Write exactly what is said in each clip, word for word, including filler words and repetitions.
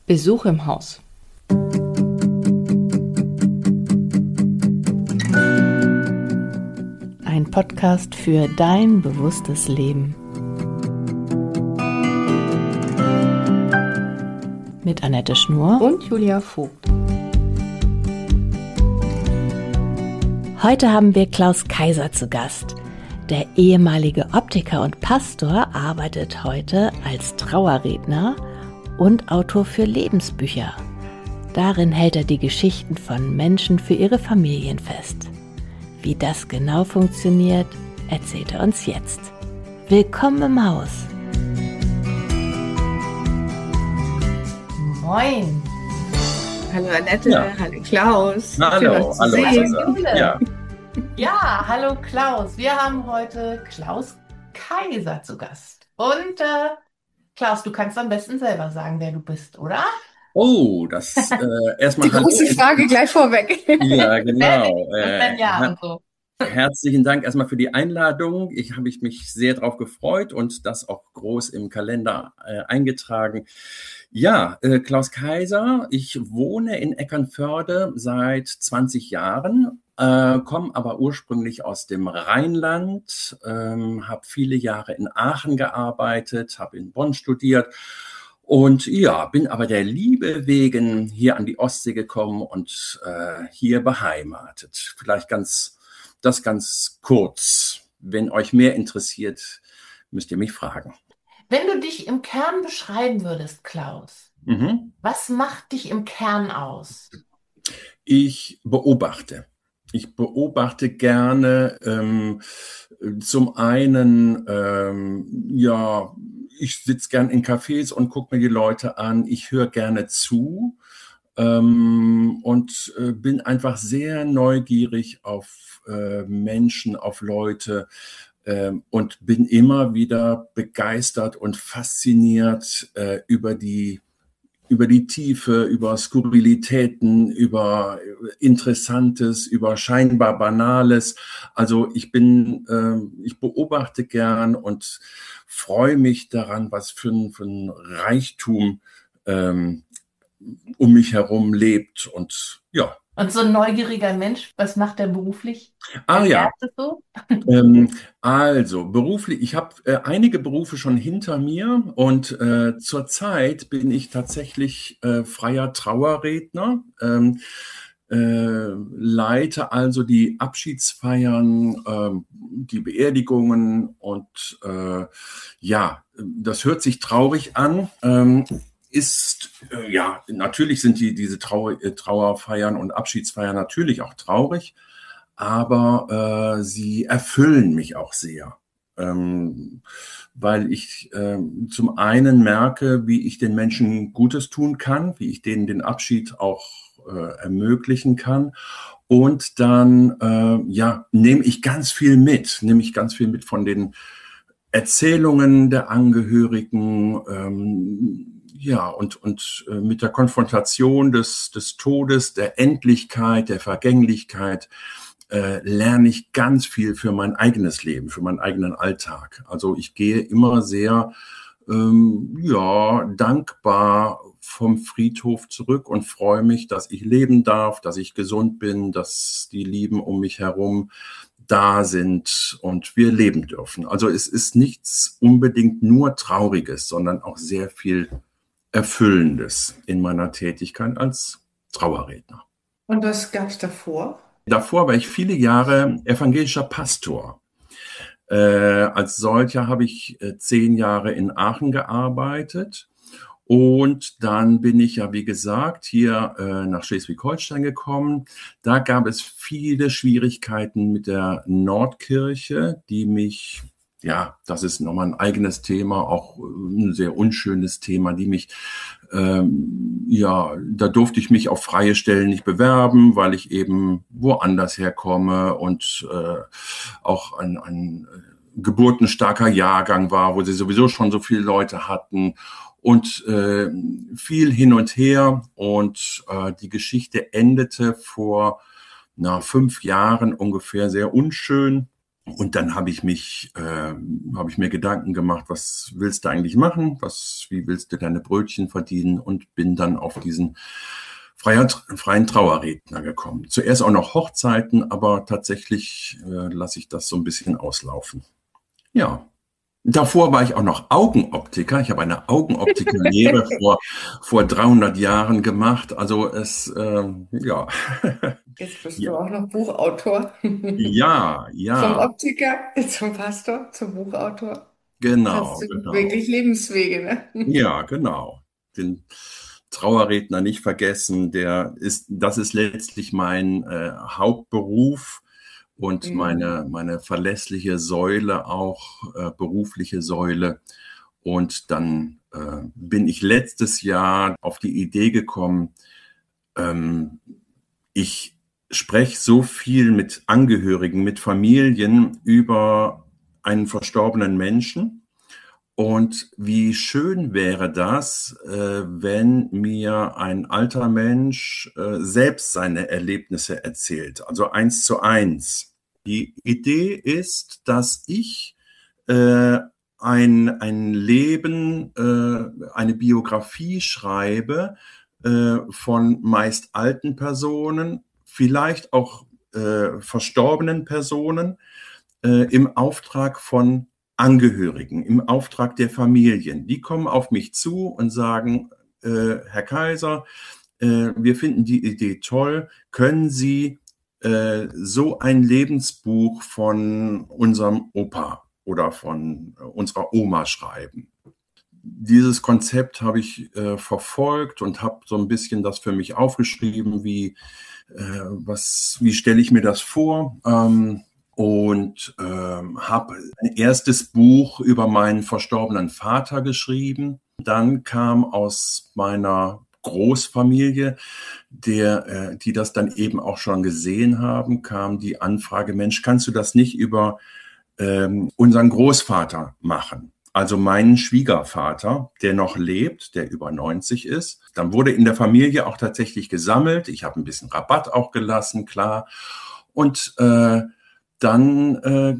Besuch im Haus. Ein Podcast für dein bewusstes Leben. Mit Annette Schnur und Julia Vogt. Heute haben wir Klaus Kaiser zu Gast. Der ehemalige Optiker und Pastor arbeitet heute als Trauerredner und Autor für Lebensbücher. Darin hält er die Geschichten von Menschen für ihre Familien fest. Wie das genau funktioniert, erzählt er uns jetzt. Willkommen im Haus. Moin. Hallo Annette, ja. Hallo Klaus. Hallo, hallo. Ja. ja, hallo Klaus. Wir haben heute Klaus Kaiser zu Gast. Und äh, Klaus, du kannst am besten selber sagen, wer du bist, oder? Oh, das äh, erstmal. Die große hallo. Frage gleich vorweg. Ja, genau. Und dann ja und so. Herzlichen Dank erstmal für die Einladung. Ich habe mich sehr drauf gefreut und das auch groß im Kalender äh, eingetragen. Ja, äh, Klaus Kaiser, ich wohne in Eckernförde seit zwanzig Jahren, äh, komme aber ursprünglich aus dem Rheinland, ähm, habe viele Jahre in Aachen gearbeitet, habe in Bonn studiert. Und ja, bin aber der Liebe wegen hier an die Ostsee gekommen und äh, hier beheimatet. Vielleicht ganz, das ganz kurz. Wenn euch mehr interessiert, müsst ihr mich fragen. Wenn du dich im Kern beschreiben würdest, Klaus, mhm. was macht dich im Kern aus? Ich beobachte. Ich beobachte gerne ähm, zum einen, ähm, ja, ich sitze gern in Cafés und gucke mir die Leute an. Ich höre gerne zu ähm, und äh, bin einfach sehr neugierig auf äh, Menschen, auf Leute äh, und bin immer wieder begeistert und fasziniert äh, über die über die Tiefe, über Skurrilitäten, über Interessantes, über scheinbar Banales. Also ich bin, äh, ich beobachte gern und freue mich daran, was für ein, für ein Reichtum ähm, um mich herum lebt und ja. Und so ein neugieriger Mensch, was macht er beruflich? Ah ja. So? ähm, also beruflich, ich habe äh, einige Berufe schon hinter mir und äh, zurzeit bin ich tatsächlich äh, freier Trauerredner, ähm, äh, leite also die Abschiedsfeiern, äh, die Beerdigungen und äh, ja, das hört sich traurig an. Ähm, ist, äh, ja, natürlich sind die diese Trauer, äh, Trauerfeiern und Abschiedsfeiern natürlich auch traurig, aber äh, sie erfüllen mich auch sehr, ähm, weil ich äh, zum einen merke, wie ich den Menschen Gutes tun kann, wie ich denen den Abschied auch äh, ermöglichen kann. Und dann äh, ja, nehme ich ganz viel mit, nehme ich ganz viel mit von den Erzählungen der Angehörigen, ähm, ja, und, und äh, mit der Konfrontation des, des Todes, der Endlichkeit, der Vergänglichkeit, äh, lerne ich ganz viel für mein eigenes Leben, für meinen eigenen Alltag. Also ich gehe immer sehr, ähm, ja, dankbar vom Friedhof zurück und freue mich, dass ich leben darf, dass ich gesund bin, dass die Lieben um mich herum da sind und wir leben dürfen. Also es ist nichts unbedingt nur Trauriges, sondern auch sehr viel Erfüllendes in meiner Tätigkeit als Trauerredner. Und was gab es davor? Davor war ich viele Jahre evangelischer Pastor. Äh, als solcher habe ich äh, zehn Jahre in Aachen gearbeitet. Und dann bin ich ja, wie gesagt, hier äh, nach Schleswig-Holstein gekommen. Da gab es viele Schwierigkeiten mit der Nordkirche, die mich, ja, das ist nochmal ein eigenes Thema, auch ein sehr unschönes Thema, die mich, ähm, ja, da durfte ich mich auf freie Stellen nicht bewerben, weil ich eben woanders herkomme und äh, auch ein, ein geburtenstarker Jahrgang war, wo sie sowieso schon so viele Leute hatten. Und äh, viel hin und her und äh, die Geschichte endete vor na, fünf Jahren ungefähr sehr unschön. Und dann habe ich mich, äh, habe ich mir Gedanken gemacht, was willst du eigentlich machen? Was, wie willst du deine Brötchen verdienen? Und bin dann auf diesen freier, freien Trauerredner gekommen. Zuerst auch noch Hochzeiten, aber tatsächlich äh, lasse ich das so ein bisschen auslaufen. Ja. Davor war ich auch noch Augenoptiker. Ich habe eine Augenoptikerlehre vor, vor dreihundert Jahren gemacht. Also es, ähm, ja. Jetzt bist Ja, du auch noch Buchautor. ja, Vom ja, Optiker zum Pastor, zum Buchautor. Hast genau, du genau. wirklich Lebenswege, ne? Ja, genau. Den Trauerredner nicht vergessen, der ist, das ist letztlich mein äh, Hauptberuf und Mhm. meine, meine verlässliche Säule, auch äh, berufliche Säule. Und dann äh, bin ich letztes Jahr auf die Idee gekommen, ähm, ich spreche so viel mit Angehörigen, mit Familien über einen verstorbenen Menschen. Und wie schön wäre das, äh, wenn mir ein alter Mensch äh, selbst seine Erlebnisse erzählt, also eins zu eins. Die Idee ist, dass ich äh, ein, ein Leben, äh, eine Biografie schreibe äh, von meist alten Personen, vielleicht auch äh, verstorbenen Personen, äh, im Auftrag von Angehörigen, im Auftrag der Familien. Die kommen auf mich zu und sagen, äh, Herr Kaiser, äh, wir finden die Idee toll. Können Sie äh, so ein Lebensbuch von unserem Opa oder von äh, unserer Oma schreiben? Dieses Konzept habe ich äh, verfolgt und habe so ein bisschen das für mich aufgeschrieben, wie, äh, was, wie stelle ich mir das vor? Ähm, und ähm, habe ein erstes Buch über meinen verstorbenen Vater geschrieben. Dann kam aus meiner Großfamilie, der, äh, die das dann eben auch schon gesehen haben, kam die Anfrage, Mensch, kannst du das nicht über ähm, unseren Großvater machen? Also meinen Schwiegervater, der noch lebt, der über neunzig ist. Dann wurde in der Familie auch tatsächlich gesammelt. Ich habe ein bisschen Rabatt auch gelassen, klar. Und äh, dann äh,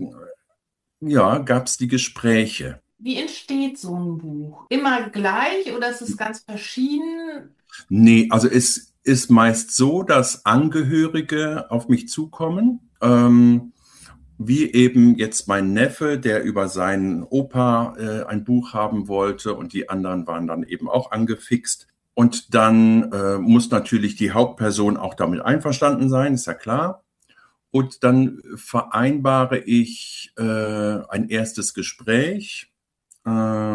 ja, gab es die Gespräche. Wie entsteht so ein Buch? Immer gleich oder ist es ganz verschieden? Nee, also es ist meist so, dass Angehörige auf mich zukommen, ähm, wie eben jetzt mein Neffe, der über seinen Opa äh, ein Buch haben wollte und die anderen waren dann eben auch angefixt. Und dann äh, muss natürlich die Hauptperson auch damit einverstanden sein, ist ja klar. Und dann vereinbare ich äh, ein erstes Gespräch. Äh,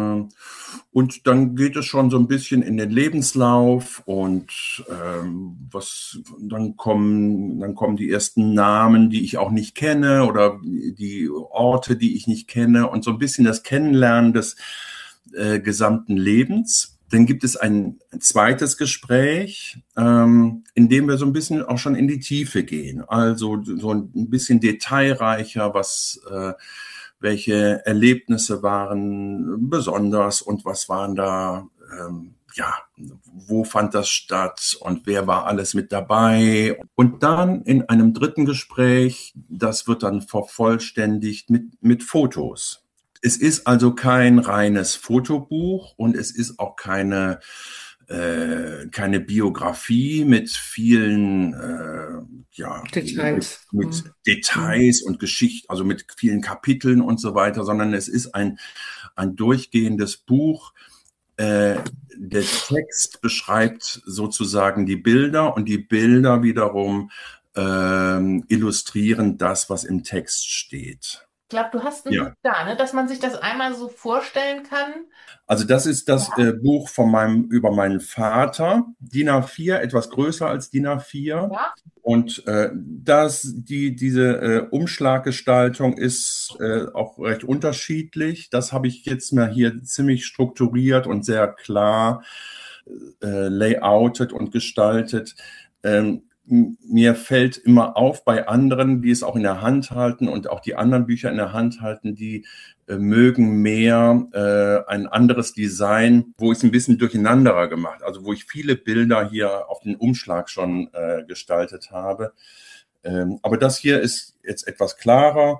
und dann geht es schon so ein bisschen in den Lebenslauf und ähm, was dann kommen, dann kommen die ersten Namen, die ich auch nicht kenne oder die Orte, die ich nicht kenne und so ein bisschen das Kennenlernen des äh, gesamten Lebens. Dann gibt es ein zweites Gespräch, ähm, in dem wir so ein bisschen auch schon in die Tiefe gehen. Also so ein bisschen detailreicher, was, äh, welche Erlebnisse waren besonders und was waren da, ähm, ja, wo fand das statt und wer war alles mit dabei. Und dann in einem dritten Gespräch, das wird dann vervollständigt mit, mit Fotos. Es ist also kein reines Fotobuch und es ist auch keine, äh, keine Biografie mit vielen äh, ja, mit, Details. mit Mhm. Details und Geschichten, also mit vielen Kapiteln und so weiter, sondern es ist ein, ein durchgehendes Buch. Äh, der Text beschreibt sozusagen die Bilder und die Bilder wiederum ähm, illustrieren das, was im Text steht. Ich glaube, du hast ein Buch Ja. da, ne? Dass man sich das einmal so vorstellen kann. Also das ist das äh, Buch von meinem, über meinen Vater, DIN A vier, etwas größer als DIN A vier. Ja. Und äh, das, die, diese äh, Umschlaggestaltung ist äh, auch recht unterschiedlich. Das habe ich jetzt mal hier ziemlich strukturiert und sehr klar äh, layoutet und gestaltet. Ähm, mir fällt immer auf bei anderen, die es auch in der Hand halten und auch die anderen Bücher in der Hand halten, die äh, mögen mehr äh, ein anderes Design, wo ich es ein bisschen durcheinanderer gemacht, also wo ich viele Bilder hier auf den Umschlag schon äh, gestaltet habe. Ähm, aber das hier ist jetzt etwas klarer.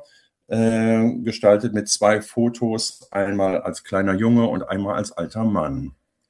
äh, gestaltet mit zwei Fotos, einmal als kleiner Junge und einmal als alter Mann.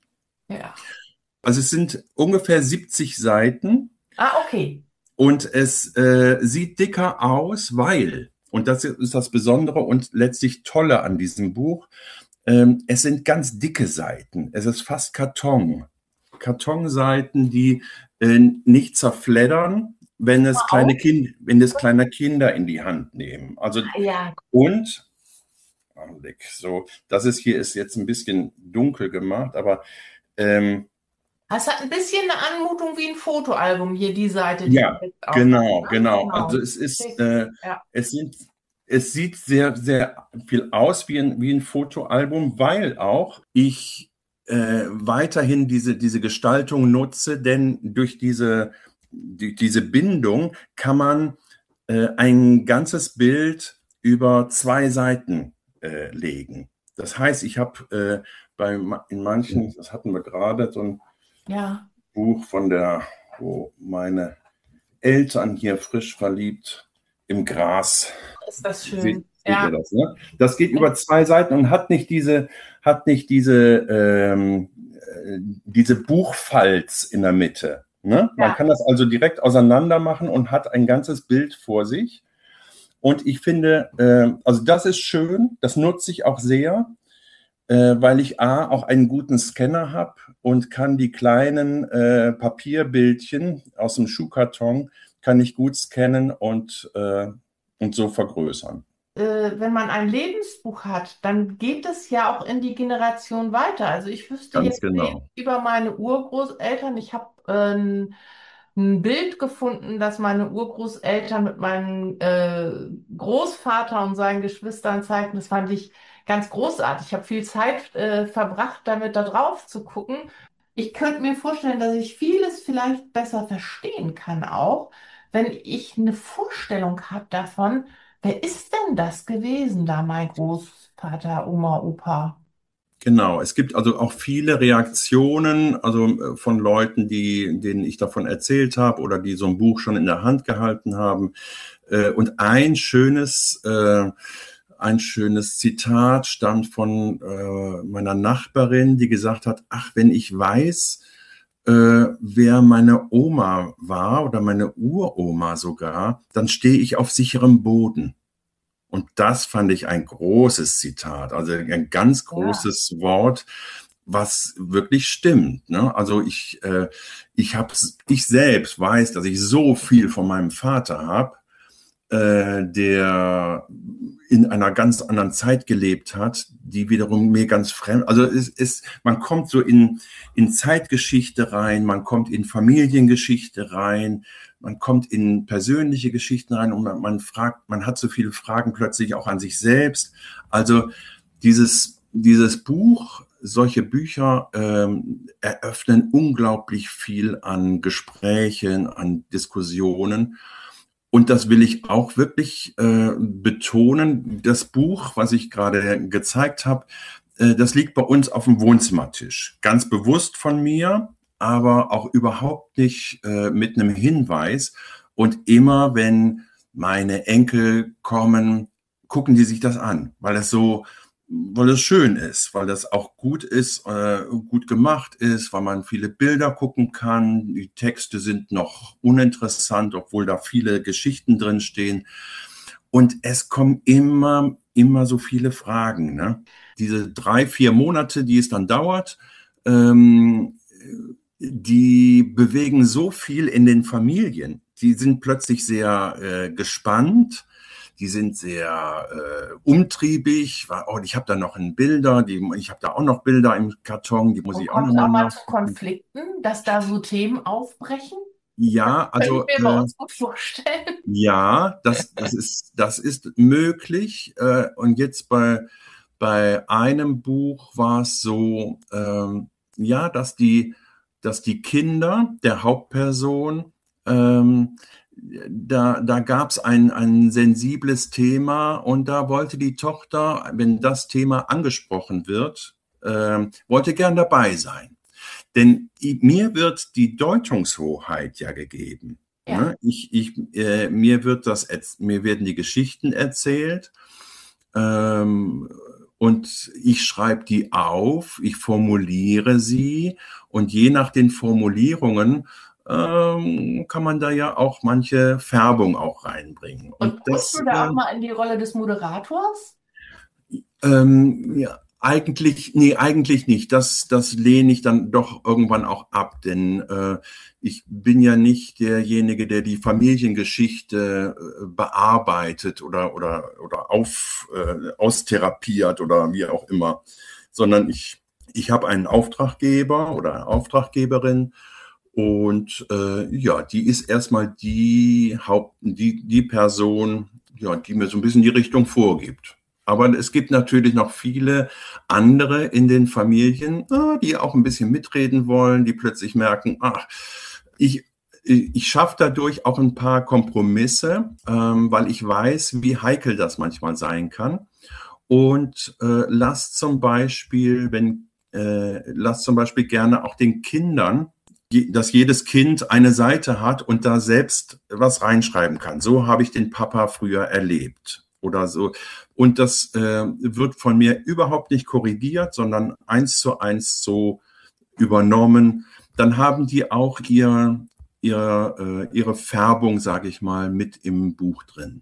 Ja. Also es sind ungefähr siebzig Seiten. Ah, okay. Und es äh, sieht dicker aus, weil, und das ist das Besondere und letztlich Tolle an diesem Buch, ähm, es sind ganz dicke Seiten. Es ist fast Karton. Kartonseiten, die äh, nicht zerfleddern, wenn es Wow. kleine Kind, wenn es kleine Kinder in die Hand nehmen. Also Ah, ja. und Augenblick, so, das ist hier ist jetzt ein bisschen dunkel gemacht, aber ähm, Es hat ein bisschen eine Anmutung wie ein Fotoalbum hier, die Seite, die ja, ich jetzt aufmache, genau, ne? genau. Genau. Also es ist, äh, Ja. es sind, es sieht sehr, sehr viel aus wie ein, wie ein Fotoalbum, weil auch ich äh, weiterhin diese, diese Gestaltung nutze, denn durch diese, die, diese Bindung kann man äh, ein ganzes Bild über zwei Seiten äh, legen. Das heißt, ich habe äh, bei in manchen, das hatten wir gerade, so ein Ja. Buch von der, wo meine Eltern hier frisch verliebt im Gras. Ist das schön. Seht, seht Ja. ihr das, ne? Das geht über zwei Seiten und hat nicht diese, hat nicht diese, ähm, äh, diese Buchfalz in der Mitte. Ne? Man Ja. kann das also direkt auseinander machen und hat ein ganzes Bild vor sich. Und ich finde, äh, also das ist schön, das nutze ich auch sehr, äh, weil ich A, auch einen guten Scanner habe und kann die kleinen äh, Papierbildchen aus dem Schuhkarton, kann ich gut scannen und, äh, und so vergrößern. Äh, wenn man ein Lebensbuch hat, dann geht es ja auch in die Generation weiter. Also ich wüsste Ganz jetzt nicht genau. über meine Urgroßeltern. Ich habe äh, ein, ein Bild gefunden, das meine Urgroßeltern mit meinem äh, Großvater und seinen Geschwistern zeigten. Das fand ich ganz großartig. Ich habe viel Zeit äh, verbracht, damit da drauf zu gucken. Ich könnte mir vorstellen, dass ich vieles vielleicht besser verstehen kann auch, wenn ich eine Vorstellung habe davon, wer ist denn das gewesen da, mein Großvater, Oma, Opa? Genau, es gibt also auch viele Reaktionen, also äh, von Leuten, die, denen ich davon erzählt habe oder die so ein Buch schon in der Hand gehalten haben. Äh, Und ein schönes, äh, ein schönes Zitat stammt von äh, meiner Nachbarin, die gesagt hat, ach, wenn ich weiß, äh, wer meine Oma war oder meine Uroma sogar, dann stehe ich auf sicherem Boden. Und das fand ich ein großes Zitat, also ein ganz Ja. großes Wort, was wirklich stimmt. Ne? Also ich, äh, ich habe, ich selbst weiß, dass ich so viel von meinem Vater habe, äh, der in einer ganz anderen Zeit gelebt hat, die wiederum mir ganz fremd. Also es ist, man kommt so in in Zeitgeschichte rein, man kommt in Familiengeschichte rein, man kommt in persönliche Geschichten rein und man, man fragt, man hat so viele Fragen plötzlich auch an sich selbst. Also dieses dieses Buch, solche Bücher ähm, eröffnen unglaublich viel an Gesprächen, an Diskussionen. Und das will ich auch wirklich äh, betonen. Das Buch, was ich gerade gezeigt habe, äh, das liegt bei uns auf dem Wohnzimmertisch. Ganz bewusst von mir, aber auch überhaupt nicht äh, mit einem Hinweis. Und immer, wenn meine Enkel kommen, gucken die sich das an, weil es so, weil es schön ist, weil das auch gut ist, äh, gut gemacht ist, weil man viele Bilder gucken kann. Die Texte sind noch uninteressant, obwohl da viele Geschichten drin stehen. Und es kommen immer, immer so viele Fragen. Ne? Diese drei, vier Monate, die es dann dauert, ähm, die bewegen so viel in den Familien. Die sind plötzlich sehr äh, gespannt. Die sind sehr äh, umtriebig. Oh, ich habe da noch ein Bilder, die, ich habe da auch noch Bilder im Karton, die muss Und ich auch kommt noch es auch mal mal zu nachgucken. Konflikten, dass da so Themen aufbrechen? Ja, Könnte also ich mir bei äh, uns gut vorstellen. ja, das, das ist, das ist möglich. Äh, und jetzt bei, bei einem Buch war es so, ähm, ja, dass die, dass die Kinder der Hauptperson, ähm, da, da gab es ein, ein sensibles Thema und da wollte die Tochter, wenn das Thema angesprochen wird, ähm, wollte gern dabei sein. Denn i- mir wird die Deutungshoheit ja gegeben. Ja. Ne? Ich, ich, äh, mir wird das, mir werden die Geschichten erzählt, ähm, und ich schreibe die auf, ich formuliere sie und je nach den Formulierungen ähm, kann man da ja auch manche Färbung auch reinbringen. Und, Und das, rutscht du da äh, auch mal in die Rolle des Moderators? ähm, ja, eigentlich, nee, eigentlich nicht. Das, das lehne ich dann doch irgendwann auch ab, denn äh, ich bin ja nicht derjenige, der die Familiengeschichte äh, bearbeitet oder oder oder auf äh, austherapiert oder wie auch immer, sondern ich ich habe einen Auftraggeber oder eine Auftraggeberin und äh, ja, die ist erstmal die Haupt, die die Person, ja, die mir so ein bisschen die Richtung vorgibt. Aber es gibt natürlich noch viele andere in den Familien, ah, die auch ein bisschen mitreden wollen, die plötzlich merken, ach, ich, ich schaffe dadurch auch ein paar Kompromisse, ähm, weil ich weiß, wie heikel das manchmal sein kann. Und äh, lass zum Beispiel, wenn, äh, lass zum Beispiel gerne auch den Kindern, dass jedes Kind eine Seite hat und da selbst was reinschreiben kann. So habe ich den Papa früher erlebt oder so. Und das äh, wird von mir überhaupt nicht korrigiert, sondern eins zu eins so übernommen. Dann haben die auch ihr, ihr, äh, ihre Färbung, sage ich mal, mit im Buch drin.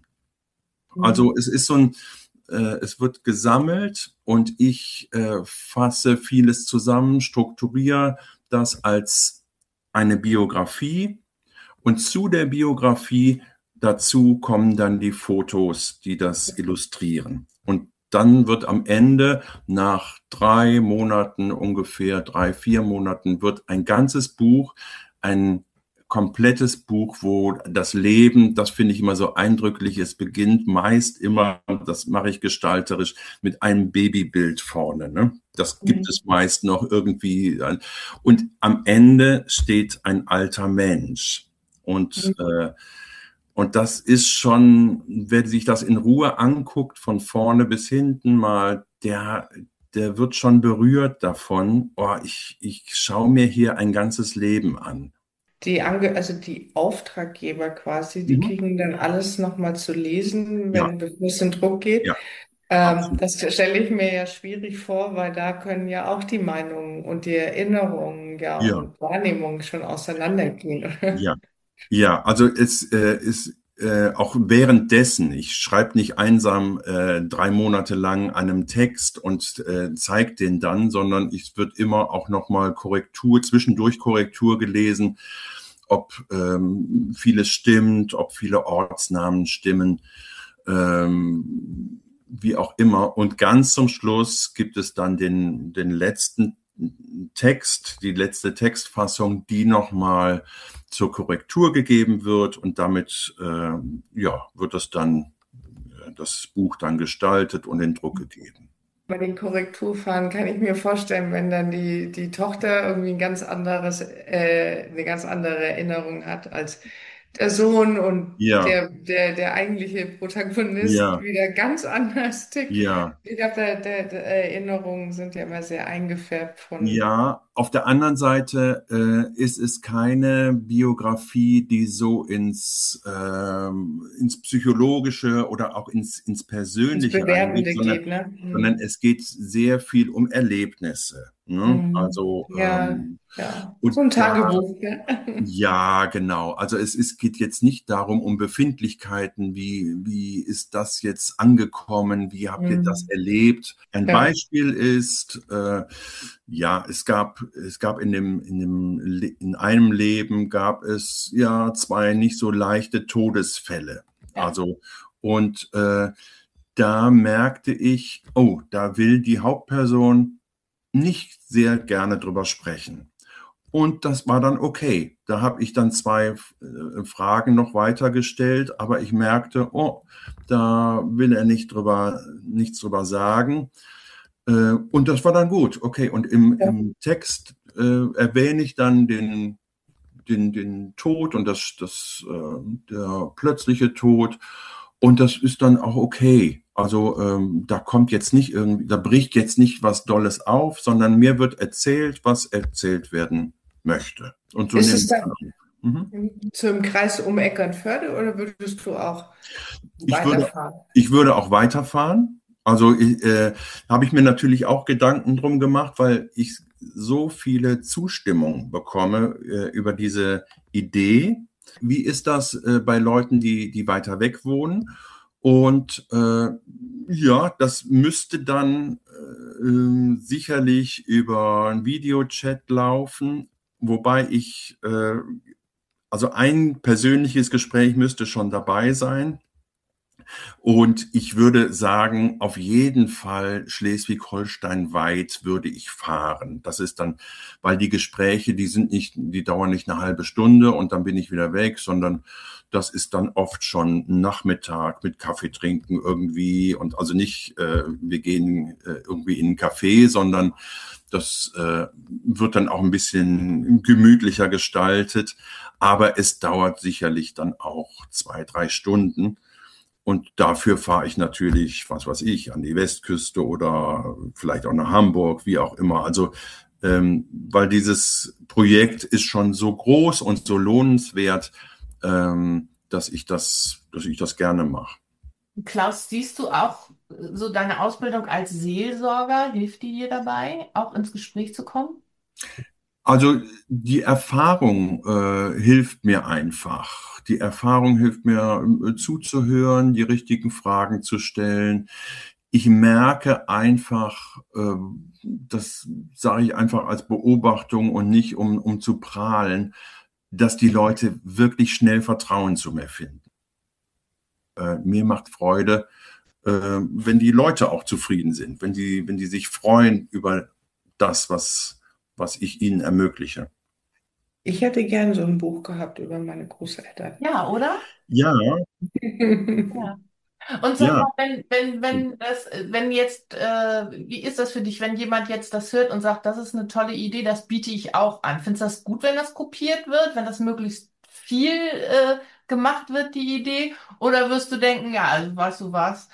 Also es ist so ein, äh, es wird gesammelt und ich äh, fasse vieles zusammen, strukturiere das als eine Biografie und zu der Biografie dazu kommen dann die Fotos, die das illustrieren. Und dann wird am Ende nach drei Monaten, ungefähr drei, vier Monaten, wird ein ganzes Buch, ein komplettes Buch, wo das Leben, das finde ich immer so eindrücklich, es beginnt meist immer, das mache ich gestalterisch, mit einem Babybild vorne. Ne? Das gibt mhm. es meist noch irgendwie. Und am Ende steht ein alter Mensch. Und, mhm. äh, und das ist schon, wer sich das in Ruhe anguckt, von vorne bis hinten mal, der, der wird schon berührt davon, oh, ich, ich schaue mir hier ein ganzes Leben an. Die, Ange also die Auftraggeber quasi, die Mhm. kriegen dann alles nochmal zu lesen, wenn ja. es in Druck geht. Ja. Ähm, das stelle ich mir ja schwierig vor, weil da können ja auch die Meinungen und die Erinnerungen ja, ja. und Wahrnehmungen schon auseinandergehen. Ja, ja, also es äh, ist äh, auch währenddessen, ich schreibe nicht einsam äh, drei Monate lang an einem Text und äh, zeige den dann, sondern es wird immer auch nochmal Korrektur, zwischendurch Korrektur gelesen, ob ähm, vieles stimmt, ob viele Ortsnamen stimmen, ähm, wie auch immer. Und ganz zum Schluss gibt es dann den, den letzten Text, die letzte Textfassung, die nochmal zur Korrektur gegeben wird und damit äh, ja, wird es dann, das Buch dann gestaltet und in Druck gegeben. Bei den Korrekturfahren kann ich mir vorstellen, wenn dann die, die Tochter irgendwie ein ganz anderes, äh, eine ganz andere Erinnerung hat als der Sohn und ja. der, der, der eigentliche Protagonist ja. wieder ganz anders tickt. Ja. Ich glaube, der, der, der Erinnerungen sind ja immer sehr eingefärbt von. Ja, auf der anderen Seite äh, ist es keine Biografie, die so ins, ähm, ins Psychologische oder auch ins, ins Persönliche ins Bewertende reingeht, sondern, geht, ne? Mhm. sondern es geht sehr viel um Erlebnisse. Ne? Mhm. Also ja, ähm, ja. und So ein da, Tagebuch. Ja, ja, genau. Also es ist, geht jetzt nicht darum, um Befindlichkeiten, wie, wie ist das jetzt angekommen, wie habt ihr das erlebt? Ein Ja. Beispiel ist, äh, ja, es gab, es gab in dem, in dem, Le- in einem Leben gab es ja zwei nicht so leichte Todesfälle. Ja. Also, und äh, da merkte ich, oh, da will die Hauptperson nicht sehr gerne drüber sprechen. Und das war dann okay. Da habe ich dann zwei äh, Fragen noch weitergestellt, aber ich merkte, oh, da will er nicht drüber, nichts drüber sagen. Äh, und das war dann gut. Okay, und im, Ja. im Text äh, erwähne ich dann den, den, den Tod und das, das, äh, der plötzliche Tod. Und das ist dann auch okay. Also ähm, da kommt jetzt nicht irgendwie, da bricht jetzt nicht was Dolles auf, sondern mir wird erzählt, was erzählt werden möchte. Und so Ist nehme es ich dann, an. Mhm. Zum Kreis um Eckernförde oder würdest du auch Ich würde, weiterfahren? ich würde auch weiterfahren. Also äh, habe ich mir natürlich auch Gedanken drum gemacht, weil ich so viele Zustimmung bekomme äh, über diese Idee. Wie ist das äh, bei Leuten, die, die weiter weg wohnen? Und äh, ja, das müsste dann äh, sicherlich über einen Videochat laufen, wobei ich, äh, also ein persönliches Gespräch müsste schon dabei sein. Und ich würde sagen, auf jeden Fall Schleswig-Holstein weit würde ich fahren. Das ist dann, weil die Gespräche, die sind nicht, die dauern nicht eine halbe Stunde und dann bin ich wieder weg, sondern das ist dann oft schon ein Nachmittag mit Kaffee trinken irgendwie und also nicht, äh, wir gehen äh, irgendwie in einen Café, sondern das äh, wird dann auch ein bisschen gemütlicher gestaltet. Aber es dauert sicherlich dann auch zwei, drei Stunden. Und dafür fahre ich natürlich, was weiß ich, an die Westküste oder vielleicht auch nach Hamburg, wie auch immer. Also, ähm, weil dieses Projekt ist schon so groß und so lohnenswert, ähm, dass ich das, dass ich das gerne mache. Klaus, siehst du auch äh, so deine Ausbildung als Seelsorger? Hilft die dir dabei, auch ins Gespräch zu kommen? Also die Erfahrung äh, hilft mir einfach. Die Erfahrung hilft mir äh, zuzuhören, die richtigen Fragen zu stellen. Ich merke einfach, äh, das sage ich einfach als Beobachtung und nicht um, um zu prahlen, dass die Leute wirklich schnell Vertrauen zu mir finden. Äh, mir macht Freude, äh, wenn die Leute auch zufrieden sind, wenn die, wenn die sich freuen über das, was, was ich ihnen ermögliche. Ich hätte gern so ein Buch gehabt über meine Großeltern. Ja, oder? Ja, Ja. Und sag ja. mal, wenn, wenn, wenn das, wenn jetzt, äh, wie ist das für dich, wenn jemand jetzt das hört und sagt, das ist eine tolle Idee, das biete ich auch an. Findest du das gut, wenn das kopiert wird, wenn das möglichst viel äh, gemacht wird, die Idee? Oder wirst du denken, ja, also weißt du was?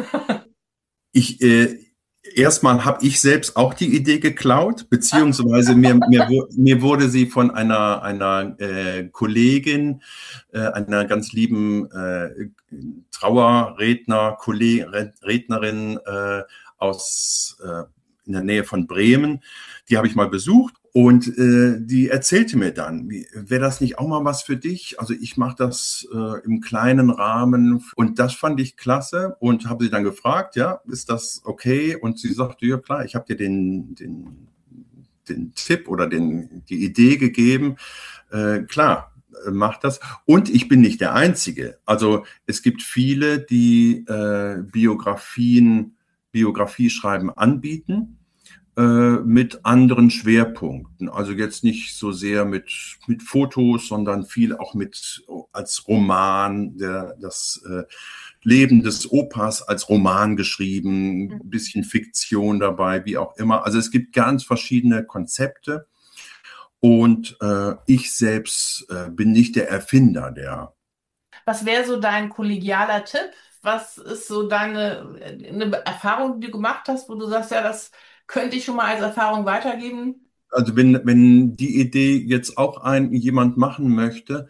Ich, äh, erstmal habe ich selbst auch die Idee geklaut, beziehungsweise mir, mir, wu- mir wurde sie von einer, einer äh, Kollegin, äh, einer ganz lieben äh, Trauerredner, Kolle- Rednerin äh, aus äh, in der Nähe von Bremen, die habe ich mal besucht. Und äh, die erzählte mir dann, wäre das nicht auch mal was für dich? Also ich mache das äh, im kleinen Rahmen und das fand ich klasse und habe sie dann gefragt, ja, ist das okay? Und sie sagte, ja klar, ich habe dir den, den, den Tipp oder den, die Idee gegeben. Äh, klar, äh, mach das. Und ich bin nicht der Einzige. Also es gibt viele, die äh, Biografien, Biografieschreiben anbieten äh, mit anderen Schwerpunkten. Also jetzt nicht so sehr mit, mit Fotos, sondern viel auch mit als Roman, der, das äh, Leben des Opas als Roman geschrieben, ein bisschen Fiktion dabei, wie auch immer. Also es gibt ganz verschiedene Konzepte und äh, ich selbst äh, bin nicht der Erfinder der. Was wäre so dein kollegialer Tipp? Was ist so deine eine Erfahrung, die du gemacht hast, wo du sagst, ja, das könnte ich schon mal als Erfahrung weitergeben? Also wenn, wenn die Idee jetzt auch ein jemand machen möchte,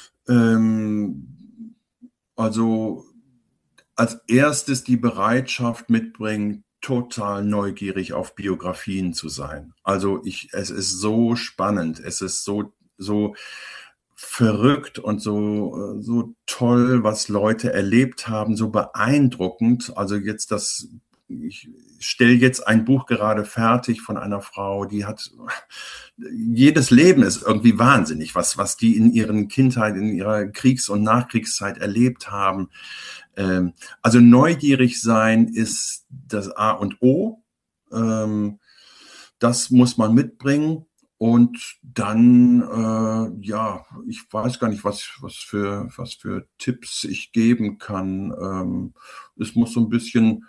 ähm, also als erstes die Bereitschaft mitbringen, total neugierig auf Biografien zu sein. Also ich, es ist so spannend, es ist so, so verrückt und so, so toll, was Leute erlebt haben, so beeindruckend. Also jetzt das, ich stelle jetzt ein Buch gerade fertig von einer Frau, die hat, jedes Leben ist irgendwie wahnsinnig, was, was die in ihren Kindheit, in ihrer Kriegs- und Nachkriegszeit erlebt haben. Ähm, also neugierig sein ist das A und O. Ähm, das muss man mitbringen. Und dann, äh, ja, ich weiß gar nicht, was, was, für, was für Tipps ich geben kann. Ähm, es muss so ein bisschen,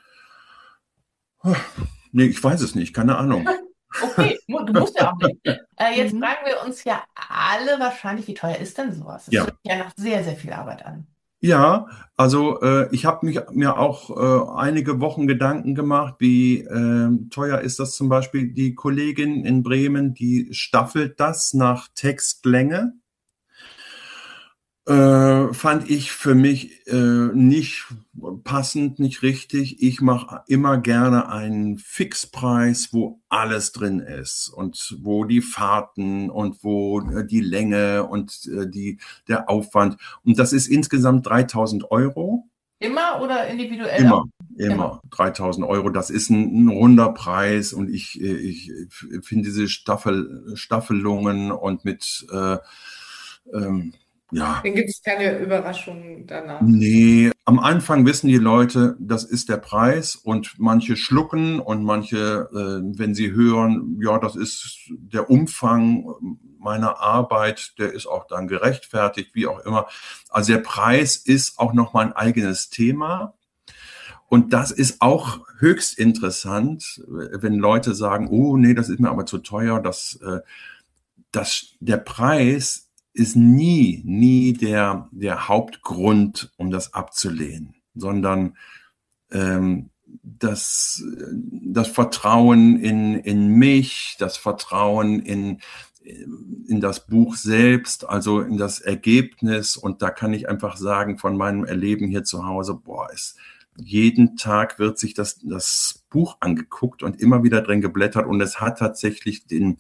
nee, ich weiß es nicht, keine Ahnung. Okay, mu- du musst ja auch nicht. Äh, jetzt Mhm. fragen wir uns ja alle wahrscheinlich, wie teuer ist denn sowas? Das Ja. hört sich ja nach sehr, sehr viel Arbeit an. Ja, also äh, ich habe mich mir auch äh, einige Wochen Gedanken gemacht, wie äh, teuer ist das zum Beispiel. Die Kollegin in Bremen, die staffelt das nach Textlänge. Äh, fand ich für mich äh, nicht passend, nicht richtig. Ich mache immer gerne einen Fixpreis, wo alles drin ist und wo die Fahrten und wo äh, die Länge und äh, die, der Aufwand. Und das ist insgesamt dreitausend Euro. Immer oder individuell? Immer, auch? immer. Immer. dreitausend Euro, das ist ein, ein runder Preis und ich, ich finde diese Staffel, Staffelungen und mit, äh, ähm, ja. Dann gibt es keine Überraschungen danach. Nee, am Anfang wissen die Leute, das ist der Preis und manche schlucken und manche, äh, wenn sie hören, ja, das ist der Umfang meiner Arbeit, der ist auch dann gerechtfertigt, wie auch immer. Also der Preis ist auch noch mal ein eigenes Thema. Und das ist auch höchst interessant, wenn Leute sagen, oh nee, das ist mir aber zu teuer, das, äh, das, der Preis ist nie, nie der, der Hauptgrund, um das abzulehnen, sondern ähm, das, das Vertrauen in, in mich, das Vertrauen in, in das Buch selbst, also in das Ergebnis. Und da kann ich einfach sagen, von meinem Erleben hier zu Hause, boah, es, jeden Tag wird sich das, das Buch angeguckt und immer wieder drin geblättert und es hat tatsächlich den,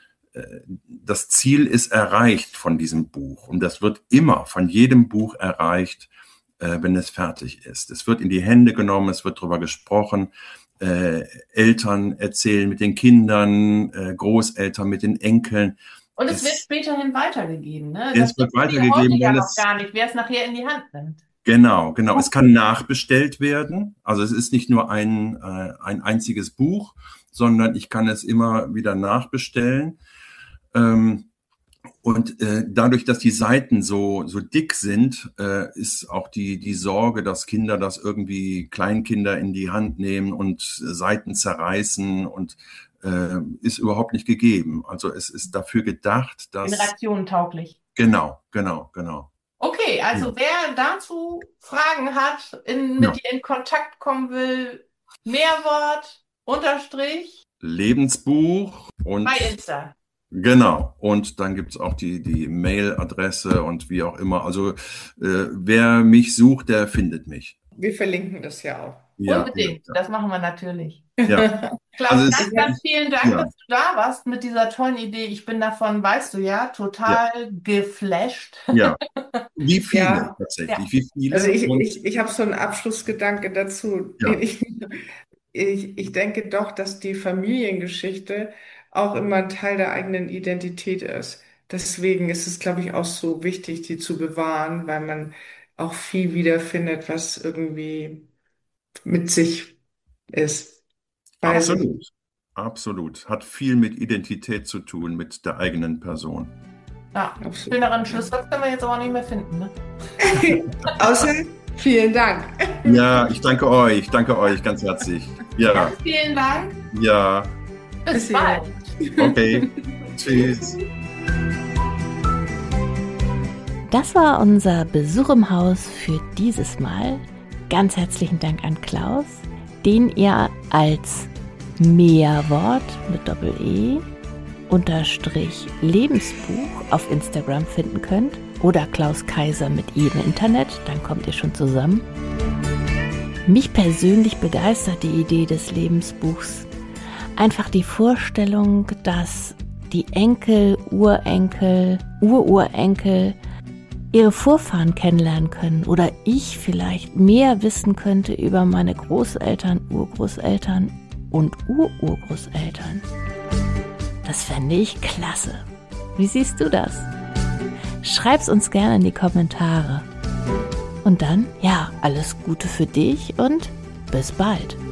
das Ziel ist erreicht von diesem Buch und das wird immer von jedem Buch erreicht, äh, wenn es fertig ist. Es wird in die Hände genommen, es wird darüber gesprochen, äh, Eltern erzählen mit den Kindern, äh, Großeltern mit den Enkeln. Und es, es wird späterhin weitergegeben, ne? Es wird weitergegeben, ja noch gar nicht, wer es nachher in die Hand nimmt. Genau, genau. Es kann nachbestellt werden. Also es ist nicht nur ein, äh, ein einziges Buch, sondern ich kann es immer wieder nachbestellen. Ähm, und äh, dadurch, dass die Seiten so so dick sind, äh, ist auch die die Sorge, dass Kinder das irgendwie Kleinkinder in die Hand nehmen und Seiten zerreißen und äh, ist überhaupt nicht gegeben. Also es ist dafür gedacht, dass generationentauglich. Genau, genau, genau. Okay, also ja. Wer dazu Fragen hat, in, mit ja. dir in Kontakt kommen will, Mehrwort Unterstrich Lebensbuch und bei Insta. Genau. Und dann gibt's auch die, die Mail-Adresse und wie auch immer. Also äh, wer mich sucht, der findet mich. Wir verlinken das ja auch. Ja, unbedingt. Ja. Das machen wir natürlich. Ja. Klaus, also ganz, ganz vielen Dank, ja. dass du da warst mit dieser tollen Idee. Ich bin davon, weißt du ja, total ja. geflasht. Ja. Wie viele ja. tatsächlich? Ja. Wie viele? Also ich, ich, ich habe so einen Abschlussgedanke dazu. Ja. Ich, ich, ich denke doch, dass die Familiengeschichte auch immer ein Teil der eigenen Identität ist. Deswegen ist es, glaube ich, auch so wichtig, die zu bewahren, weil man auch viel wiederfindet, was irgendwie mit sich ist. Absolut, absolut. Hat viel mit Identität zu tun, mit der eigenen Person. Ja, schöneren Schlusssatz können wir jetzt aber auch nicht mehr finden, ne? Außer vielen Dank. Ja, ich danke euch, ich danke euch ganz herzlich. Ja. Ganz vielen Dank. Ja. Bis bald. Okay, tschüss. Das war unser Besuch im Haus für dieses Mal. Ganz herzlichen Dank an Klaus, den ihr als Mehrwort mit Doppel-E unterstrich Lebensbuch auf Instagram finden könnt oder Klaus Kaiser mit I im Internet, dann kommt ihr schon zusammen. Mich persönlich begeistert die Idee des Lebensbuchs. Einfach die Vorstellung, dass die Enkel, Urenkel, Ururenkel ihre Vorfahren kennenlernen können oder ich vielleicht mehr wissen könnte über meine Großeltern, Urgroßeltern und Ururgroßeltern. Das fände ich klasse. Wie siehst du das? Schreib's uns gerne in die Kommentare. Und dann, ja, alles Gute für dich und bis bald.